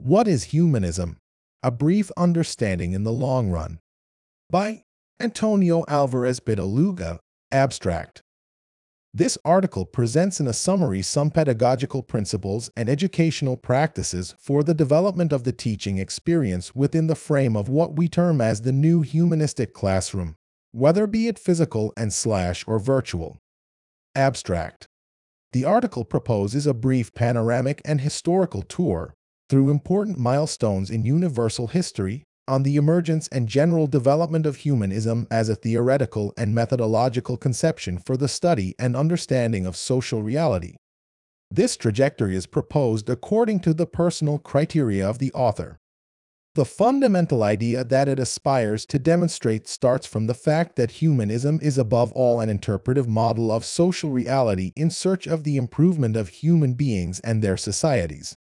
What is Humanism? A Brief Understanding in the Long Run. By Antonio Alvarez Bitaluga, Abstract. This article presents in a summary some pedagogical principles and educational practices for the development of the teaching experience within the frame of what we term as the new humanistic classroom, whether be it physical and / or virtual. Abstract. The article proposes a brief panoramic and historical tour through important milestones in universal history on the emergence and general development of humanism as a theoretical and methodological conception for the study and understanding of social reality. This trajectory is proposed according to the personal criteria of the author. The fundamental idea that it aspires to demonstrate starts from the fact that humanism is above all an interpretive model of social reality in search of the improvement of human beings and their societies.